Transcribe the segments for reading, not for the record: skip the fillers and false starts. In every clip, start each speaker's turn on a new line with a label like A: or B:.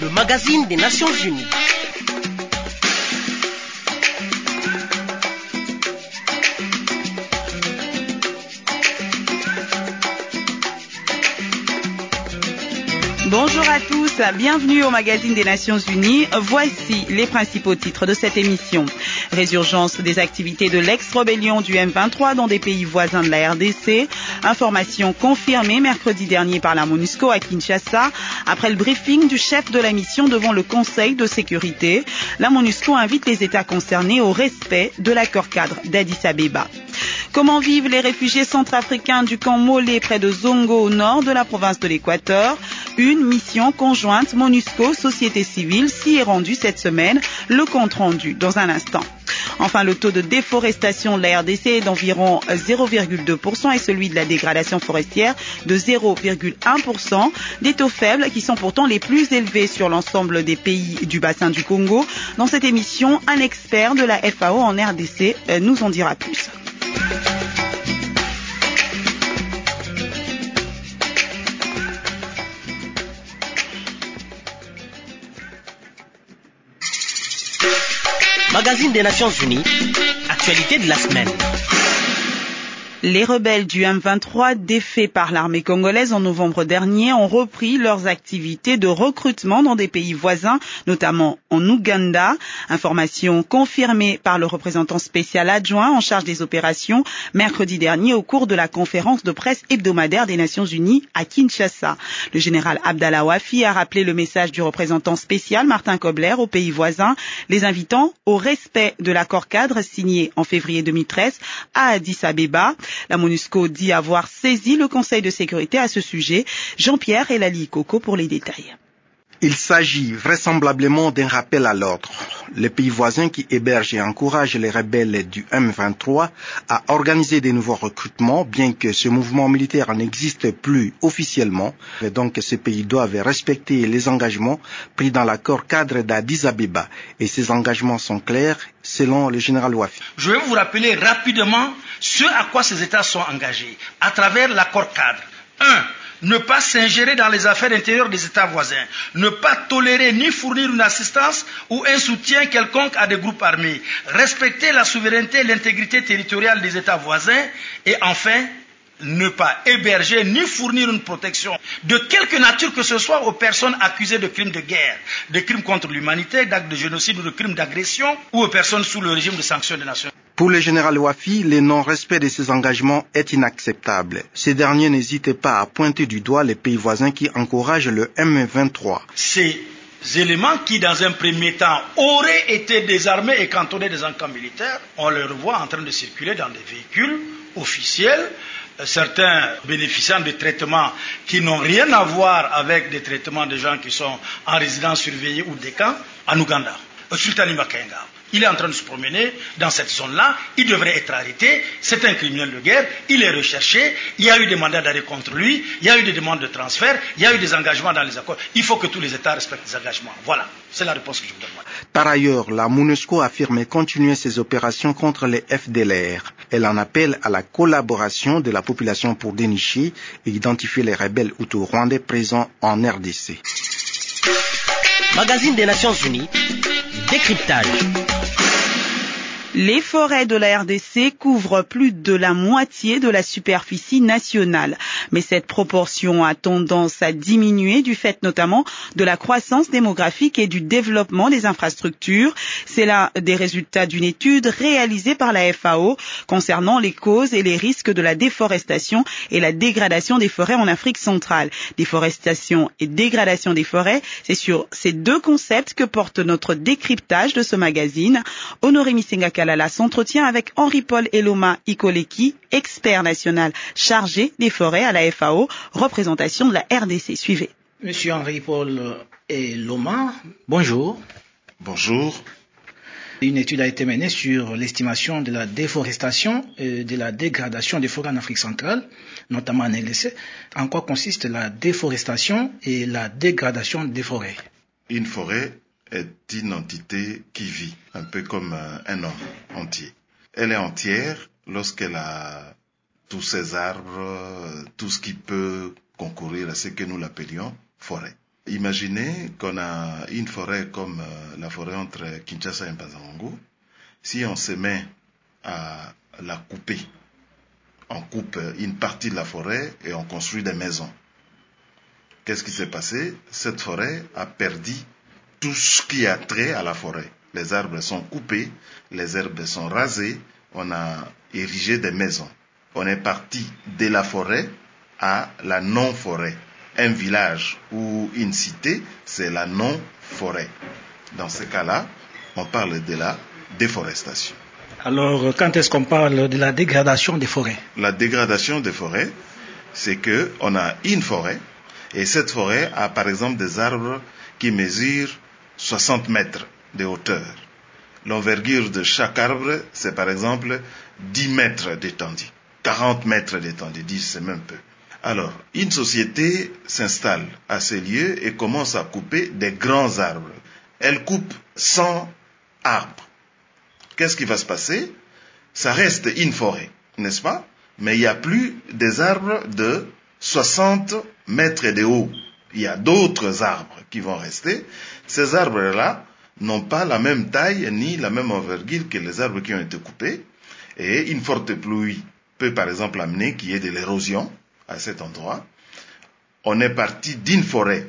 A: le magazine des Nations Unies.
B: Bonjour à tous, bienvenue au magazine des Nations Unies. Voici les principaux titres de cette émission. Résurgence des activités de l'ex-rébellion du M23 dans des pays voisins de la RDC. Information confirmée mercredi dernier par la MONUSCO à Kinshasa. Après le briefing du chef de la mission devant le Conseil de sécurité, la MONUSCO invite les États concernés au respect de l'accord cadre d'Addis Abeba. Comment vivent les réfugiés centrafricains du camp Molé près de Zongo au nord de la province de l'Équateur? Une mission conjointe MONUSCO-Société civile s'y est rendue cette semaine. Le compte rendu dans un instant. Enfin, le taux de déforestation de la RDC est d'environ 0,2% et celui de la dégradation forestière de 0,1%. Des taux faibles qui sont pourtant les plus élevés sur l'ensemble des pays du bassin du Congo. Dans cette émission, un expert de la FAO en RDC nous en dira plus.
A: Magazine des Nations Unies, actualité de la semaine.
B: Les rebelles du M23 défaits par l'armée congolaise en novembre dernier ont repris leurs activités de recrutement dans des pays voisins, notamment en Ouganda. Information confirmée par le représentant spécial adjoint en charge des opérations mercredi dernier au cours de la conférence de presse hebdomadaire des Nations Unies à Kinshasa. Le général Abdallah Wafi a rappelé le message du représentant spécial Martin Kobler aux pays voisins, les invitant au respect de l'accord cadre signé en février 2013 à Addis Abeba. La MONUSCO dit avoir saisi le Conseil de sécurité à ce sujet. Jean-Pierre Elali Coco pour les détails.
C: Il s'agit vraisemblablement d'un rappel à l'ordre. Les pays voisins qui hébergent et encouragent les rebelles du M23 à organiser des nouveaux recrutements, bien que ce mouvement militaire n'existe plus officiellement. Et donc ces pays doivent respecter les engagements pris dans l'accord cadre d'Addis Abeba. Et ces engagements sont clairs selon le général Wafi.
D: Je vais vous rappeler rapidement ce à quoi ces États sont engagés à travers l'accord cadre. 1. Ne pas s'ingérer dans les affaires intérieures des États voisins. Ne pas tolérer ni fournir une assistance ou un soutien quelconque à des groupes armés. Respecter la souveraineté et l'intégrité territoriale des États voisins. Et enfin, ne pas héberger ni fournir une protection de quelque nature que ce soit aux personnes accusées de crimes de guerre, de crimes contre l'humanité, d'actes de génocide ou de crimes d'agression ou aux personnes sous le régime de sanctions des Nations.
C: Pour le général Wafi, le non-respect de ces engagements est inacceptable. Ces derniers n'hésitent pas à pointer du doigt les pays voisins qui encouragent le M23.
D: Ces éléments qui, dans un premier temps, auraient été désarmés et cantonnés dans un camp militaire, on les revoit en train de circuler dans des véhicules officiels, certains bénéficiant de traitements qui n'ont rien à voir avec des traitements de gens qui sont en résidence surveillée ou des camps, en Ouganda, au Sultani Makenga. Il est en train de se promener dans cette zone-là, il devrait être arrêté, c'est un criminel de guerre, il est recherché, il y a eu des mandats d'arrêt contre lui, il y a eu des demandes de transfert, il y a eu des engagements dans les accords. Il faut que tous les États respectent les engagements. Voilà, c'est la réponse que je vous donne.
C: Par ailleurs, la MONUSCO affirme continuer ses opérations contre les FDLR. Elle en appelle à la collaboration de la population pour dénicher et identifier les rebelles hutus-rwandais présents en RDC.
A: Magazine des Nations Unies, décryptage.
B: Les forêts de la RDC couvrent plus de la moitié de la superficie nationale. Mais cette proportion a tendance à diminuer du fait notamment de la croissance démographique et du développement des infrastructures. C'est là des résultats d'une étude réalisée par la FAO concernant les causes et les risques de la déforestation et la dégradation des forêts en Afrique centrale. Déforestation et dégradation des forêts, c'est sur ces deux concepts que porte notre décryptage de ce magazine. Honoré Misenga Kalala s'entretient avec Henri-Paul Eloma Ikoleki, expert national chargé des forêts à la FAO, représentation de la RDC. Suivez.
E: Monsieur Henri-Paul Eloma, bonjour.
F: Bonjour.
E: Une étude a été menée sur l'estimation de la déforestation et de la dégradation des forêts en Afrique centrale, notamment en RDC. En quoi consiste la déforestation et la dégradation des forêts?
F: Une forêt est une entité qui vit, un peu comme un homme entier. Elle est entière lorsqu'elle a tous ses arbres, tout ce qui peut concourir à ce que nous l'appelions forêt. Imaginez qu'on a une forêt comme la forêt entre Kinshasa et Mpazangongo. Si on se met à la couper, on coupe une partie de la forêt et on construit des maisons. Qu'est-ce qui s'est passé? Cette forêt a perdu tout ce qui a trait à la forêt. Les arbres sont coupés, les herbes sont rasées, on a érigé des maisons. On est parti de la forêt à la non-forêt. Un village ou une cité, c'est la non-forêt. Dans ce cas-là, on parle de la déforestation.
E: Alors, quand est-ce qu'on parle de la dégradation des forêts?
F: La dégradation des forêts, c'est qu'on a une forêt, et cette forêt a par exemple des arbres qui mesurent 60 mètres de hauteur. L'envergure de chaque arbre, c'est par exemple 10 mètres d'étendue, 40 mètres d'étendue, 10 c'est même peu. Alors, une société s'installe à ces lieux et commence à couper des grands arbres. Elle coupe 100 arbres. Qu'est-ce qui va se passer? Ça reste une forêt, n'est-ce pas? Mais il n'y a plus des arbres de 60 mètres de haut. Il y a d'autres arbres qui vont rester. Ces arbres-là n'ont pas la même taille ni la même envergure que les arbres qui ont été coupés. Et une forte pluie peut par exemple amener qu'il y ait de l'érosion à cet endroit. On est parti d'une forêt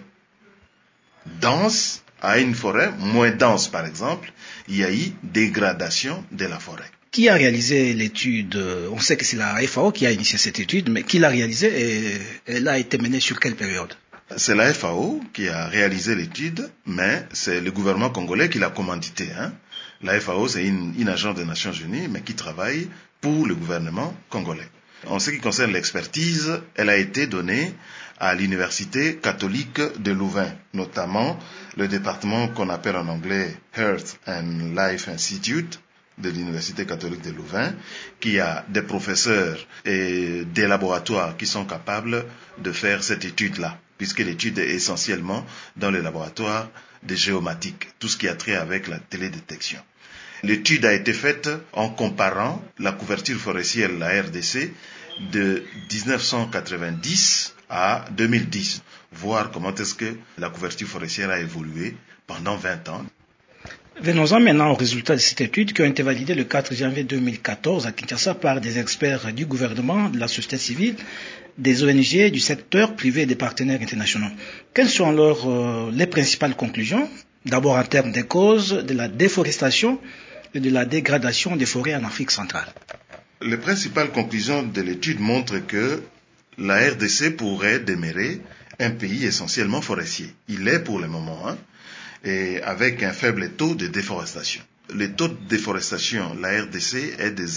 F: dense à une forêt moins dense, par exemple. Il y a eu dégradation de la forêt.
E: Qui a réalisé l'étude? On sait que c'est la FAO qui a initié cette étude, mais qui l'a réalisée et elle a été menée sur quelle période?
F: C'est la FAO qui a réalisé l'étude, mais c'est le gouvernement congolais qui l'a commandité. La FAO, c'est une agence des Nations Unies, mais qui travaille pour le gouvernement congolais. En ce qui concerne l'expertise, elle a été donnée à l'Université catholique de Louvain, notamment le département qu'on appelle en anglais Health and Life Institute de l'Université catholique de Louvain, qui a des professeurs et des laboratoires qui sont capables de faire cette étude-là, puisque l'étude est essentiellement dans les laboratoires de géomatique, tout ce qui a trait avec la télédétection. L'étude a été faite en comparant la couverture forestière de la RDC de 1990 à 2010, voir comment est-ce que la couverture forestière a évolué pendant 20 ans.
E: Venons-en maintenant aux résultats de cette étude qui ont été validés le 4 janvier 2014 à Kinshasa par des experts du gouvernement, de la société civile, des ONG, du secteur privé et des partenaires internationaux. Quelles sont alors les principales conclusions? D'abord en termes des causes de la déforestation et de la dégradation des forêts en Afrique centrale.
F: Les principales conclusions de l'étude montrent que la RDC pourrait demeurer un pays essentiellement forestier. Il est pour le moment, et avec un faible taux de déforestation. Le taux de déforestation, la RDC, est de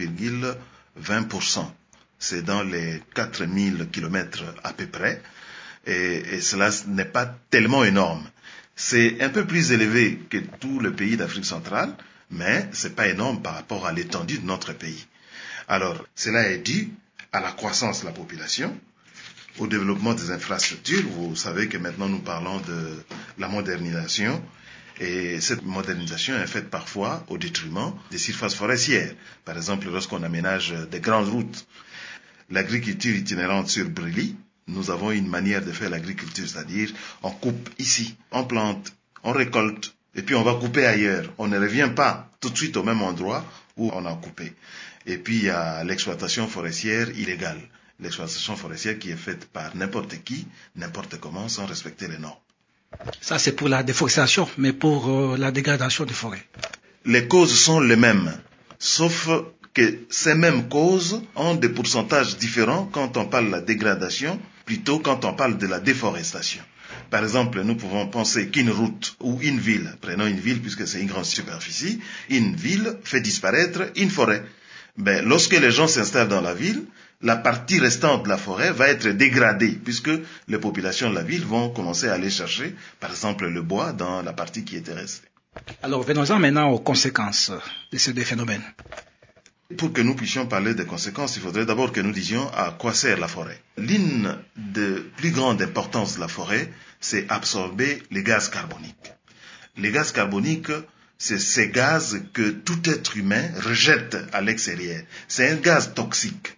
F: 0,20%. C'est dans les 4000 km à peu près, et cela n'est pas tellement énorme. C'est un peu plus élevé que tous les pays d'Afrique centrale, mais c'est pas énorme par rapport à l'étendue de notre pays. Alors, cela est dû à la croissance de la population, au développement des infrastructures. Vous savez que maintenant nous parlons de la modernisation, et cette modernisation est faite parfois au détriment des surfaces forestières. Par exemple, lorsqu'on aménage des grandes routes, l'agriculture itinérante sur Brili, nous avons une manière de faire l'agriculture, c'est-à-dire on coupe ici, on plante, on récolte, et puis on va couper ailleurs. On ne revient pas tout de suite au même endroit où on a coupé. Et puis il y a l'exploitation forestière illégale. L'exploitation forestière qui est faite par n'importe qui, n'importe comment, sans respecter les normes.
E: Ça, c'est pour la déforestation, mais pour la dégradation des forêts.
F: Les causes sont les mêmes, sauf que ces mêmes causes ont des pourcentages différents quand on parle de la dégradation, plutôt quand on parle de la déforestation. Par exemple, nous pouvons penser qu'une route ou une ville, prenons une ville puisque c'est une grande superficie, une ville fait disparaître une forêt. Lorsque les gens s'installent dans la ville, la partie restante de la forêt va être dégradée puisque les populations de la ville vont commencer à aller chercher, par exemple, le bois dans la partie qui était restée.
E: Alors, venons-en maintenant aux conséquences de ces deux phénomènes.
F: Pour que nous puissions parler des conséquences, il faudrait d'abord que nous disions à quoi sert la forêt. L'une des plus grandes importances de la forêt, c'est absorber les gaz carboniques. Les gaz carboniques, c'est ces gaz que tout être humain rejette à l'extérieur. C'est un gaz toxique.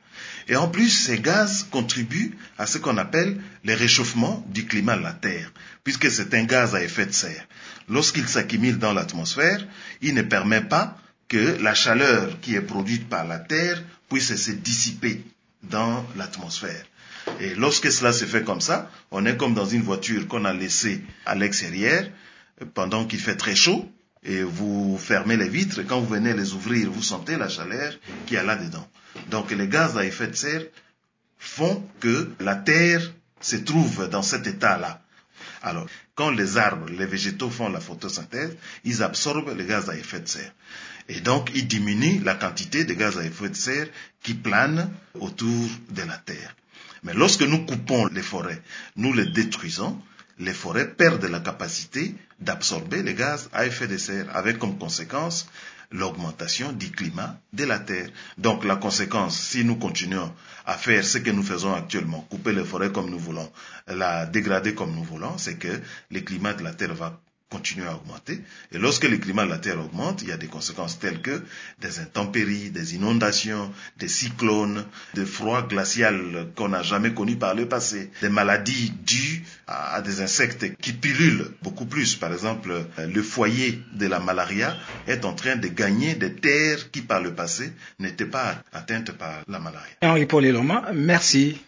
F: Et en plus, ces gaz contribuent à ce qu'on appelle le réchauffement du climat de la Terre, puisque c'est un gaz à effet de serre. Lorsqu'il s'accumule dans l'atmosphère, il ne permet pas que la chaleur qui est produite par la Terre puisse se dissiper dans l'atmosphère. Et lorsque cela se fait comme ça, on est comme dans une voiture qu'on a laissée à l'extérieur pendant qu'il fait très chaud, et vous fermez les vitres, et quand vous venez les ouvrir, vous sentez la chaleur qu'il y a là-dedans. Donc les gaz à effet de serre font que la Terre se trouve dans cet état-là. Alors, quand les arbres, les végétaux font la photosynthèse, ils absorbent les gaz à effet de serre. Et donc, ils diminuent la quantité de gaz à effet de serre qui planent autour de la Terre. Mais lorsque nous coupons les forêts, nous les détruisons, les forêts perdent la capacité d'absorber les gaz à effet de serre, avec comme conséquence l'augmentation du climat de la Terre. Donc la conséquence, si nous continuons à faire ce que nous faisons actuellement, couper les forêts comme nous voulons, la dégrader comme nous voulons, c'est que le climat de la Terre va continuer à augmenter. Et lorsque le climat de la Terre augmente, il y a des conséquences telles que des intempéries, des inondations, des cyclones, des froids glaciaux qu'on n'a jamais connus par le passé, des maladies dues à des insectes qui pullulent beaucoup plus. Par exemple, le foyer de la malaria est en train de gagner des terres qui par le passé n'étaient pas atteintes par la malaria.
E: Henri-Paul Eloma, merci.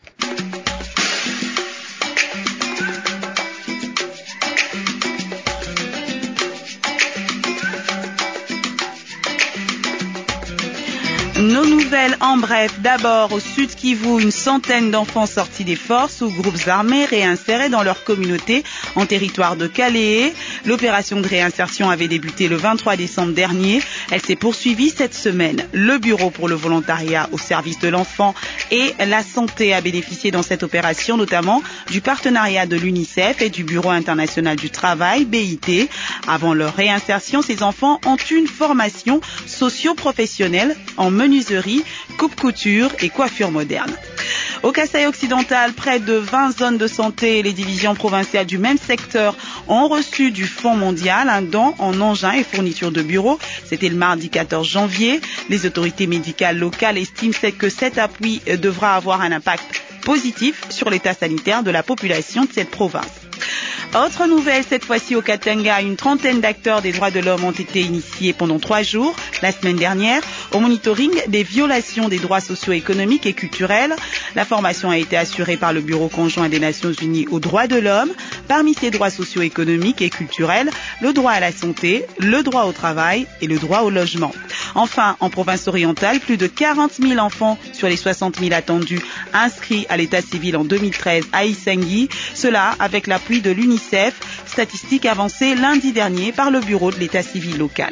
B: Nos nouvelles en bref. D'abord, au Sud Kivu, une centaine d'enfants sortis des forces ou groupes armés réinsérés dans leur communauté en territoire de Kalehe. L'opération de réinsertion avait débuté le 23 décembre dernier. Elle s'est poursuivie cette semaine. Le Bureau pour le volontariat au service de l'enfant et la santé a bénéficié dans cette opération notamment du partenariat de l'UNICEF et du Bureau international du travail, BIT. Avant leur réinsertion, ces enfants ont une formation socio-professionnelle en menuiserie, coupe-couture et coiffure moderne. Au Kasaï occidental, près de 20 zones de santé et les divisions provinciales du même secteur ont reçu du Fonds mondial un don en engins et fournitures de bureaux. C'était le mardi 14 janvier. Les autorités médicales locales estiment que cet appui devra avoir un impact positif sur l'état sanitaire de la population de cette province. Autre nouvelle, cette fois-ci au Katanga, une trentaine d'acteurs des droits de l'homme ont été initiés pendant 3 jours, la semaine dernière, au monitoring des violations des droits socio-économiques et culturels. La formation a été assurée par le Bureau conjoint des Nations Unies aux droits de l'homme. Parmi ces droits socio-économiques et culturels, le droit à la santé, le droit au travail et le droit au logement. Enfin, en province orientale, plus de 40 000 enfants sur les 60 000 attendus inscrits à l'état civil en 2013 à Issengi, cela avec l'appui de l'UNICEF, statistique avancée lundi dernier par le bureau de l'état civil local.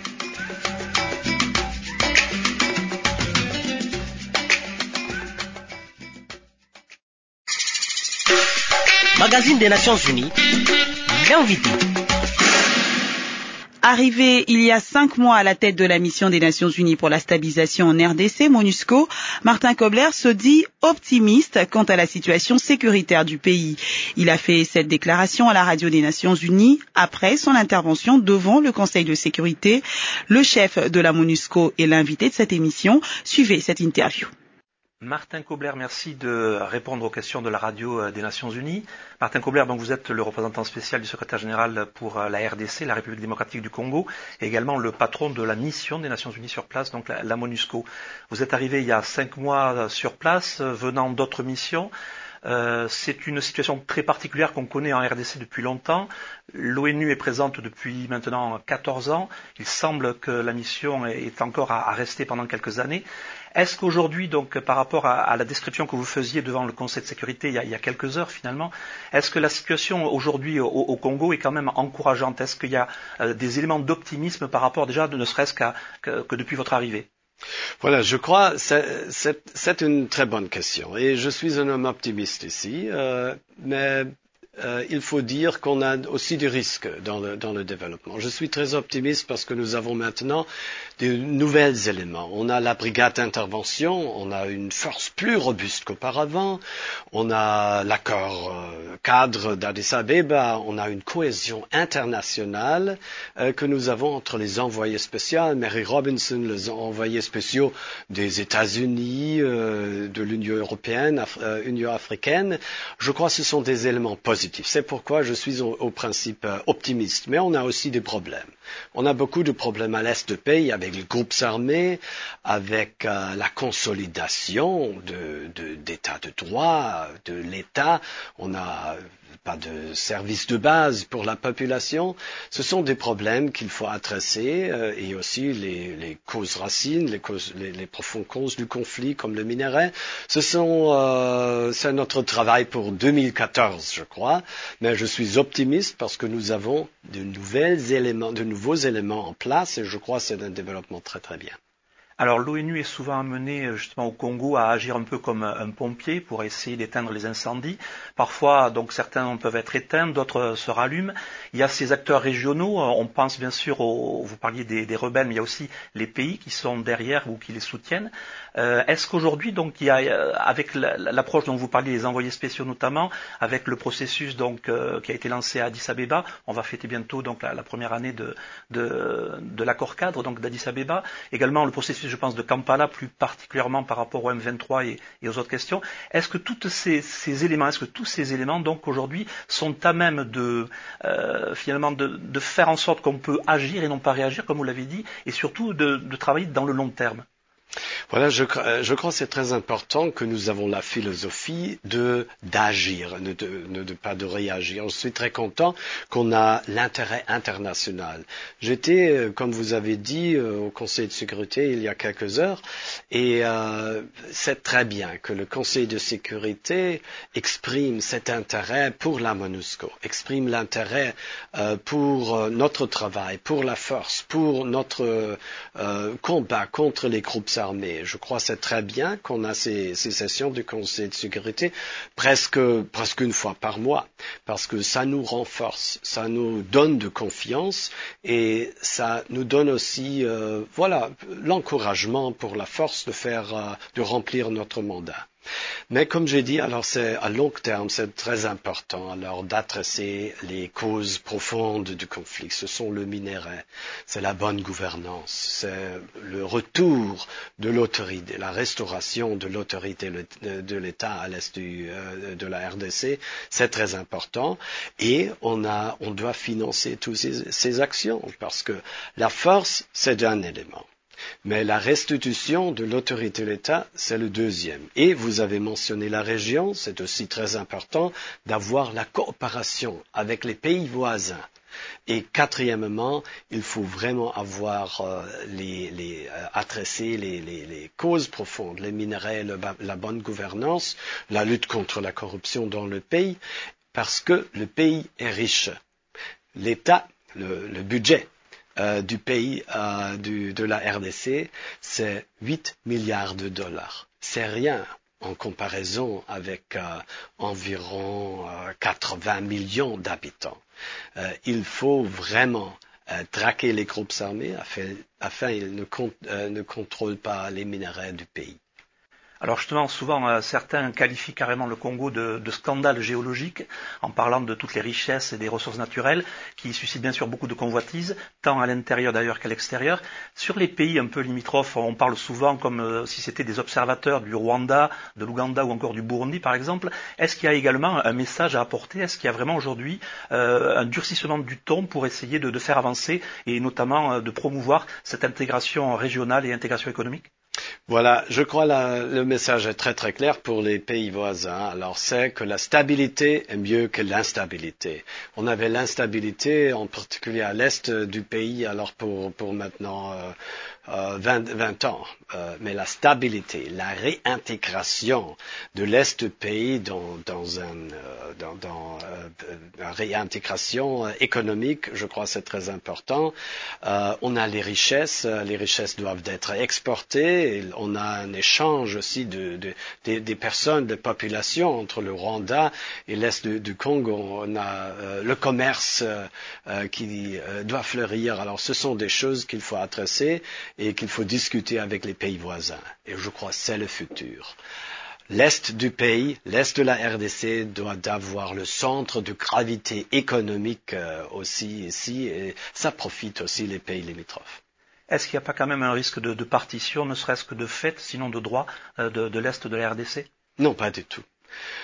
A: Magazine des Nations Unies, l'invité.
B: Arrivé il y a 5 mois à la tête de la mission des Nations Unies pour la stabilisation en RDC, MONUSCO, Martin Kobler se dit optimiste quant à la situation sécuritaire du pays. Il a fait cette déclaration à la radio des Nations Unies après son intervention devant le Conseil de sécurité. Le chef de la MONUSCO et l'invité de cette émission. Suivez cette interview.
G: Martin Kobler, merci de répondre aux questions de la radio des Nations Unies. Martin Kobler, donc vous êtes le représentant spécial du secrétaire général pour la RDC, la République démocratique du Congo, et également le patron de la mission des Nations Unies sur place, donc la MONUSCO. Vous êtes arrivé il y a 5 mois sur place, venant d'autres missions. C'est une situation très particulière qu'on connaît en RDC depuis longtemps. L'ONU est présente depuis maintenant 14 ans. Il semble que la mission est encore à rester pendant quelques années. Est-ce qu'aujourd'hui, donc, par rapport à la description que vous faisiez devant le Conseil de sécurité il y a quelques heures finalement, est-ce que la situation aujourd'hui au Congo est quand même encourageante? Est-ce qu'il y a des éléments d'optimisme par rapport déjà, ne serait-ce que depuis votre arrivée?
H: Voilà, je crois c'est une très bonne question et je suis un homme optimiste ici, mais il faut dire qu'on a aussi des risques dans le développement. Je suis très optimiste parce que nous avons maintenant de nouveaux éléments. On a la brigade d'intervention, on a une force plus robuste qu'auparavant, on a l'accord cadre d'Addis Abeba, on a une cohésion internationale que nous avons entre les envoyés spéciaux, Mary Robinson, les envoyés spéciaux des États-Unis, de l'Union européenne, Union africaine. Je crois que ce sont des éléments positifs. C'est pourquoi je suis au principe optimiste. Mais on a aussi des problèmes. On a beaucoup de problèmes à l'est du pays avec les groupes armés, avec la consolidation d'état de droit, de l'État. On n'a pas de services de base pour la population. Ce sont des problèmes qu'il faut adresser et aussi les causes racines, les profondes causes du conflit comme le minerai. C'est notre travail pour 2014, je crois. Mais je suis optimiste parce que nous avons de nouveaux éléments en place et je crois que c'est un développement très très bien.
G: Alors l'ONU est souvent amenée justement au Congo à agir un peu comme un pompier pour essayer d'éteindre les incendies. Parfois, donc certains peuvent être éteints, d'autres se rallument. Il y a ces acteurs régionaux, on pense bien sûr vous parliez des rebelles, mais il y a aussi les pays qui sont derrière ou qui les soutiennent. Est-ce qu'aujourd'hui, donc, il y a, avec l'approche dont vous parliez, les envoyés spéciaux notamment, avec le processus donc qui a été lancé à Addis Abeba, on va fêter bientôt donc la première année de l'accord cadre donc d'Addis Abeba, également le processus, je pense, de Kampala, plus particulièrement par rapport au M23 et aux autres questions. Est-ce que tous ces éléments donc aujourd'hui sont à même finalement de faire en sorte qu'on peut agir et non pas réagir, comme vous l'avez dit, et surtout de travailler dans le long terme?
H: Voilà, je crois que c'est très important que nous avons la philosophie d'agir, pas de réagir. Je suis très content qu'on a l'intérêt international. J'étais, comme vous avez dit, au Conseil de sécurité il y a quelques heures, et c'est très bien que le Conseil de sécurité exprime cet intérêt pour la MONUSCO, exprime l'intérêt pour notre travail, pour la force, pour notre combat contre les groupes armés. Je crois que c'est très bien qu'on a ces sessions du Conseil de sécurité presque une fois par mois, parce que ça nous renforce, ça nous donne de confiance et ça nous donne aussi l'encouragement pour la force de remplir notre mandat. Mais comme j'ai dit, alors c'est à long terme, c'est très important alors d'adresser les causes profondes du conflit. Ce sont le minerai, c'est la bonne gouvernance, c'est le retour de l'autorité, la restauration de l'autorité de l'État à l'est de la RDC, c'est très important. Et on doit financer toutes ces actions parce que la force, c'est un élément. Mais la restitution de l'autorité de l'État, c'est le deuxième. Et vous avez mentionné la région, c'est aussi très important d'avoir la coopération avec les pays voisins. Et quatrièmement, il faut vraiment avoir adresser les causes profondes, les minerais, la bonne gouvernance, la lutte contre la corruption dans le pays, parce que le pays est riche. L'État, le budget du pays de la RDC, c'est 8 milliards de dollars. C'est rien en comparaison avec environ 80 millions d'habitants. Il faut vraiment traquer les groupes armés afin qu'ils ne contrôlent pas les minerais du pays.
G: Alors justement, souvent, certains qualifient carrément le Congo de scandale géologique, en parlant de toutes les richesses et des ressources naturelles, qui suscitent bien sûr beaucoup de convoitises, tant à l'intérieur d'ailleurs qu'à l'extérieur. Sur les pays un peu limitrophes, on parle souvent comme si c'était des observateurs du Rwanda, de l'Ouganda ou encore du Burundi par exemple. Est-ce qu'il y a également un message à apporter? Est-ce qu'il y a vraiment aujourd'hui un durcissement du ton pour essayer de faire avancer et notamment de promouvoir cette intégration régionale et intégration économique?
H: Voilà, je crois le message est très très clair pour les pays voisins. Alors c'est que la stabilité est mieux que l'instabilité. On avait l'instabilité en particulier à l'est du pays alors pour maintenant 20 ans. Mais la stabilité, la réintégration de l'est du pays dans réintégration économique, je crois que c'est très important. On a les richesses doivent être exportées, et on a un échange aussi des personnes, des populations entre le Rwanda et l'Est du Congo. On a le commerce qui doit fleurir. Alors ce sont des choses qu'il faut adresser et qu'il faut discuter avec les pays voisins. Et je crois que c'est le futur. L'Est du pays, l'Est de la RDC doit avoir le centre de gravité économique aussi ici, et ça profite aussi les pays limitrophes.
G: Est-ce qu'il n'y a pas quand même un risque de partition, ne serait-ce que de fait, sinon de droit, de l'Est de la RDC?
H: Non, pas du tout.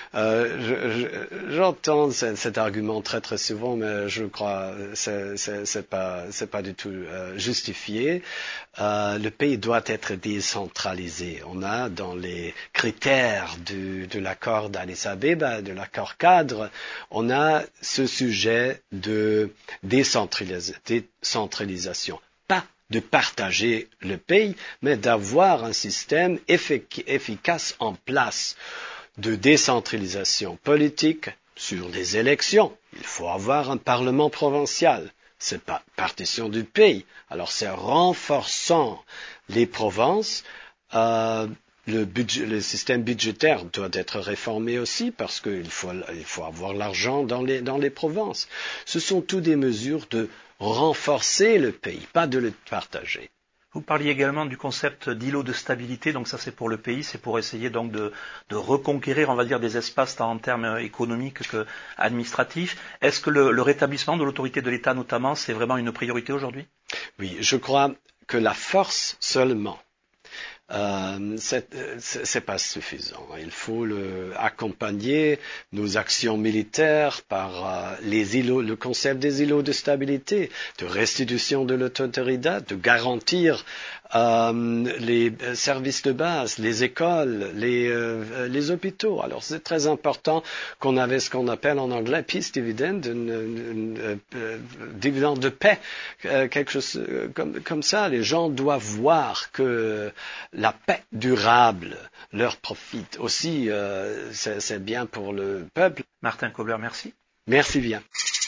H: J'entends cet argument très très souvent, mais je crois c'est pas du tout justifié. Le pays doit être décentralisé. On a dans les critères de l'accord d'Addis Abeba, de l'accord cadre, on a ce sujet de décentralisation. Pas de partager le pays, mais d'avoir un système efficace en place de décentralisation politique sur les élections. Il faut avoir un parlement provincial. C'est pas partition du pays. Alors c'est renforçant les provinces. Le système budgétaire doit être réformé aussi parce qu'il faut avoir l'argent dans les provinces. Ce sont toutes des mesures de renforcer le pays, pas de le partager.
G: Vous parliez également du concept d'îlot de stabilité, donc ça c'est pour le pays, c'est pour essayer donc de reconquérir, on va dire, des espaces tant en termes économiques qu'administratifs. Est-ce que le rétablissement de l'autorité de l'État notamment, c'est vraiment une priorité aujourd'hui?
H: Oui, je crois que la force seulement, c'est pas suffisant. Il faut accompagner nos actions militaires par le concept des îlots de stabilité, de restitution de l'autorité, de garantir les services de base, les écoles, les hôpitaux. Alors c'est très important qu'on avait ce qu'on appelle en anglais peace dividend, dividende de paix, quelque chose comme ça. Les gens doivent voir que la paix durable leur profite aussi. C'est bien pour le peuple.
G: Martin Kobler, merci.
H: Merci bien.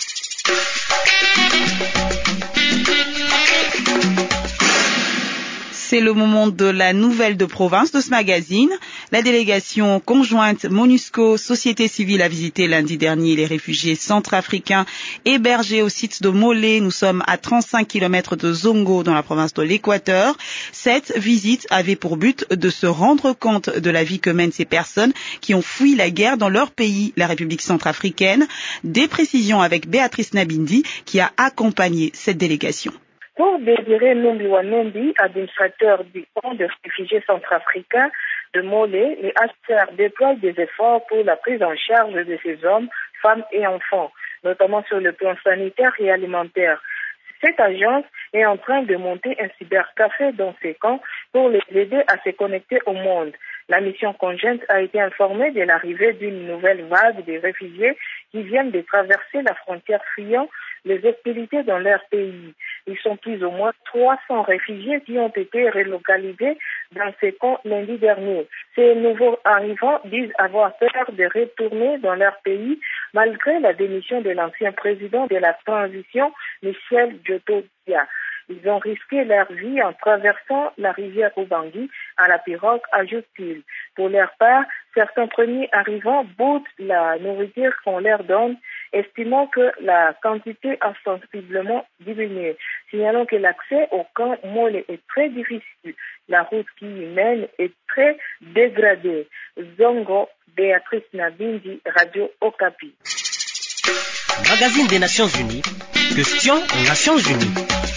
B: C'est le moment de la nouvelle de province de ce magazine. La délégation conjointe MONUSCO-Société civile a visité lundi dernier les réfugiés centrafricains hébergés au site de Molé. Nous sommes à 35 km de Zongo dans la province de l'Équateur. Cette visite avait pour but de se rendre compte de la vie que mènent ces personnes qui ont fui la guerre dans leur pays, la République centrafricaine. Des précisions avec Béatrice Nabindi qui a accompagné cette délégation.
I: Pour Désiré Numbi, administrateur du camp de réfugiés centrafricains de Molé, les HCR déploient des efforts pour la prise en charge de ces hommes, femmes et enfants, notamment sur le plan sanitaire et alimentaire. Cette agence est en train de monter un cybercafé dans ces camps pour les aider à se connecter au monde. La mission conjointe a été informée de l'arrivée d'une nouvelle vague de réfugiés qui viennent de traverser la frontière fuyant les hostilités dans leur pays. Ils sont plus ou moins 300 réfugiés qui ont été relocalisés dans ces camps lundi dernier. Ces nouveaux arrivants disent avoir peur de retourner dans leur pays malgré la démission de l'ancien président de la transition, Michel Djotodia. Ils ont risqué leur vie en traversant la rivière Ubangui à la pirogue, ajoute-t-il. Pour leur part, certains premiers arrivants boudent la nourriture qu'on leur donne, estimant que la quantité a sensiblement diminué. Signalons que l'accès au camp Molé est très difficile. La route qui y mène est très dégradée. Zongo, Béatrice Nabindi, Radio Okapi.
A: Magazine des Nations Unies. Question aux Nations Unies.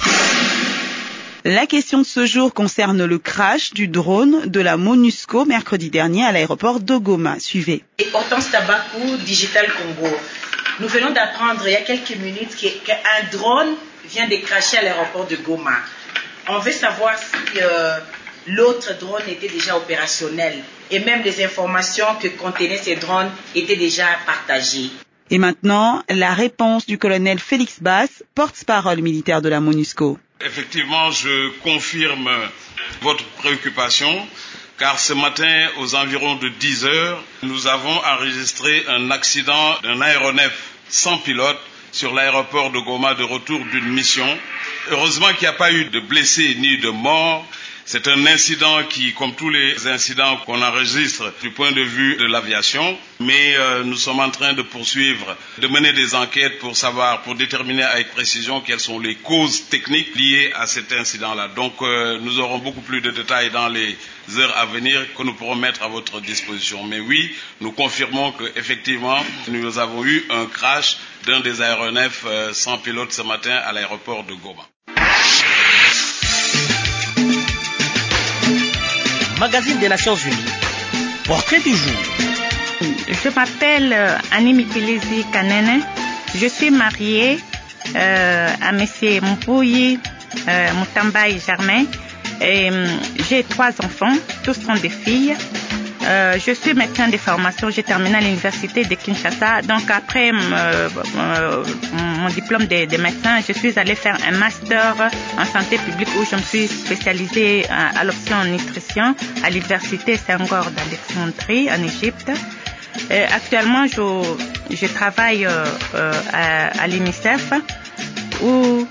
B: La question de ce jour concerne le crash du drone de la MONUSCO mercredi dernier à l'aéroport de Goma. Suivez.
J: Et Hortense Tabakou, Digital Congo. Nous venons d'apprendre il y a quelques minutes qu'un drone vient de crasher à l'aéroport de Goma. On veut savoir si l'autre drone était déjà opérationnel et même les informations que contenaient ces drones étaient déjà partagées.
B: Et maintenant, la réponse du colonel Félix Basse, porte-parole militaire de la MONUSCO.
K: Effectivement, je confirme votre préoccupation, car ce matin, aux environs de 10 heures, nous avons enregistré un accident d'un aéronef sans pilote sur l'aéroport de Goma de retour d'une mission. Heureusement qu'il n'y a pas eu de blessés ni de morts. C'est un incident qui, comme tous les incidents qu'on enregistre du point de vue de l'aviation, mais nous sommes en train de poursuivre, de mener des enquêtes pour savoir, pour déterminer avec précision quelles sont les causes techniques liées à cet incident-là. Donc nous aurons beaucoup plus de détails dans les heures à venir que nous pourrons mettre à votre disposition. Mais oui, nous confirmons qu'effectivement, nous avons eu un crash d'un des aéronefs sans pilote ce matin à l'aéroport de Goma.
A: Magazine des Nations Unies. Portrait du jour.
L: Je m'appelle Annie Mikilizi Kanene. Je suis mariée à M. Mpouyi Mutambaï Germain. Et j'ai 3 enfants, tous sont des filles. Je suis médecin de formation, j'ai terminé à l'université de Kinshasa. Donc après mon diplôme de médecin, je suis allée faire un master en santé publique où je me suis spécialisée à l'option en nutrition à l'université Senghor d'Alexandrie en Égypte. Actuellement, je travaille à l'UNICEF où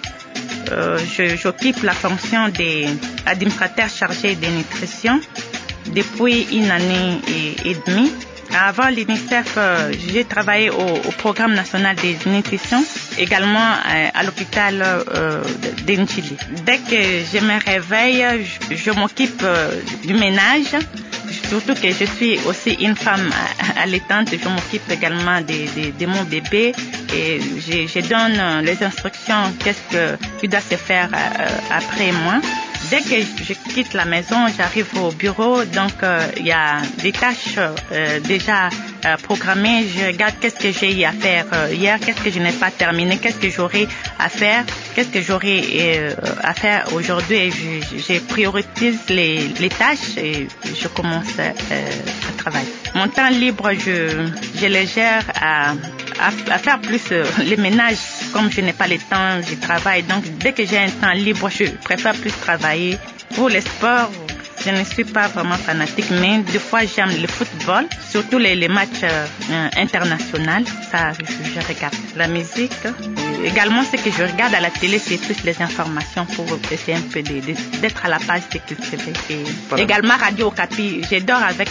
L: j'occupe la fonction d'administrateur chargé de nutrition depuis 1 année et demie. Avant l'UNICEF, j'ai travaillé au programme national de nutrition, également à l'hôpital d'Enchili. Dès que je me réveille, je m'occupe du ménage, surtout que je suis aussi une femme allaitante. Je m'occupe également de mon bébé et je donne les instructions, qu'est-ce qui doit se faire après moi. Dès que je quitte la maison, j'arrive au bureau, donc il y a des tâches déjà programmées. Je regarde qu'est-ce que j'ai eu à faire hier, qu'est-ce que je n'ai pas terminé, qu'est-ce que j'aurai à faire, qu'est-ce que j'aurai à faire aujourd'hui. Et je priorise les tâches et je commence à travailler. Mon temps libre, je le gère à faire plus les ménages. Comme je n'ai pas le temps, je travaille. Donc, dès que j'ai un temps libre, je préfère plus travailler. Pour le sport, je ne suis pas vraiment fanatique, mais des fois, j'aime le football, surtout les matchs internationaux. Ça, je regarde. La musique, également, ce que je regarde à la télé, c'est plus les informations pour essayer un peu d'être à la page de cultiver. Voilà. Également, Radio Okapi. J'adore avec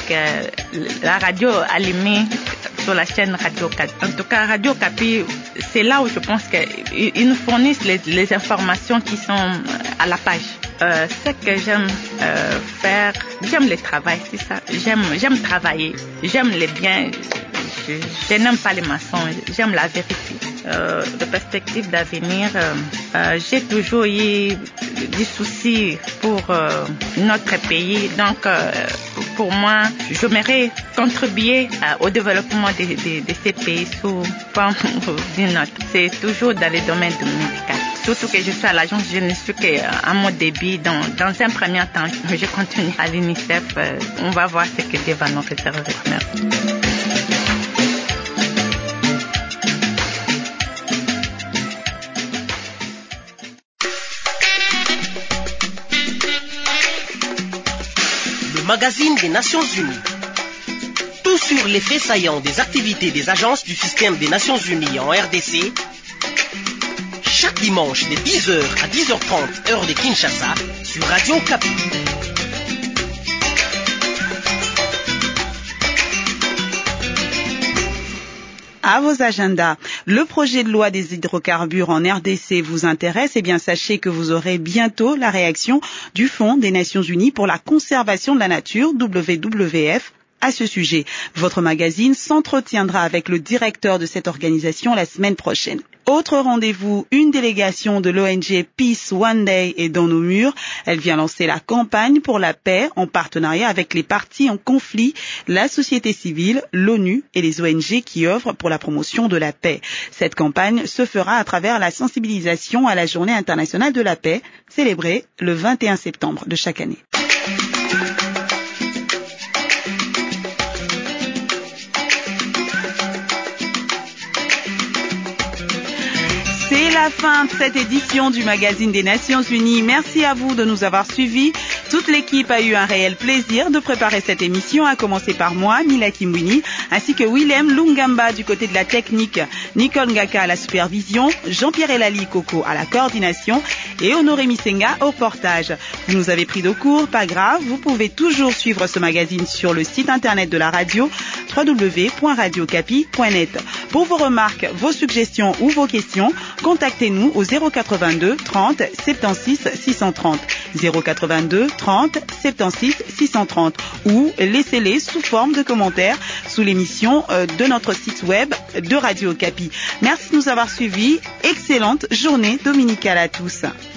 L: la radio allumée sur la chaîne Radio Okapi. En tout cas, Radio Okapi, c'est là où je pense qu'ils nous fournissent les informations qui sont à la page. Ce que j'aime faire, j'aime le travail, c'est ça. J'aime travailler, j'aime les biens, je n'aime pas les mensonges, j'aime la vérité. De perspective d'avenir, j'ai toujours eu des soucis pour notre pays. Donc, pour moi, j'aimerais contribuer au développement de ces pays sous forme d'une autre. C'est toujours dans le domaine du médical. Surtout que je suis à l'agence, je ne suis qu'à mon début. Dans un premier temps, je continue à l'UNICEF. On va voir ce que Dieu va nous réserver. Merci.
A: Magazine des Nations Unies. Tout sur les faits saillants des activités des agences du système des Nations Unies en RDC. Chaque dimanche de 10h à 10h30 heure de Kinshasa sur Radio Okapi.
B: À vos agendas, le projet de loi des hydrocarbures en RDC vous intéresse? Eh bien, sachez que vous aurez bientôt la réaction du Fonds des Nations Unies pour la conservation de la nature, WWF, à ce sujet. Votre magazine s'entretiendra avec le directeur de cette organisation la semaine prochaine. Autre rendez-vous, une délégation de l'ONG Peace One Day est dans nos murs. Elle vient lancer la campagne pour la paix en partenariat avec les partis en conflit, la société civile, l'ONU et les ONG qui œuvrent pour la promotion de la paix. Cette campagne se fera à travers la sensibilisation à la Journée internationale de la paix, célébrée le 21 septembre de chaque année. C'est la fin de cette édition du Magazine des Nations Unies. Merci à vous de nous avoir suivis. Toute l'équipe a eu un réel plaisir de préparer cette émission, à commencer par moi, Mila Kimwini, ainsi que Willem Lungamba du côté de la technique, Nicole Ngaka à la supervision, Jean-Pierre Elali Coco à la coordination et Honoré Misenga au portage. Vous nous avez pris de court, pas grave, vous pouvez toujours suivre ce magazine sur le site internet de la radio www.radiocapi.net. Pour vos remarques, vos suggestions ou vos questions, contactez-nous au 082 30 76 630. 082 30 76 630 ou laissez-les sous forme de commentaires sous l'émission de notre site web de Radio Capi. Merci de nous avoir suivis. Excellente journée dominicale à tous.